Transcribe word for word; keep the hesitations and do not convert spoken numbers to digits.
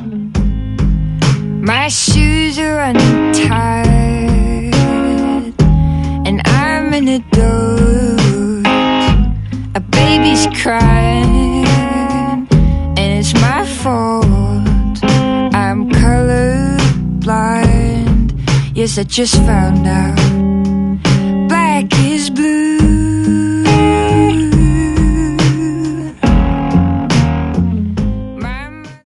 My shoes are untied, and I'm in a doze. A baby's crying, and it's my fault. I'm colorblind. Yes, I just found out.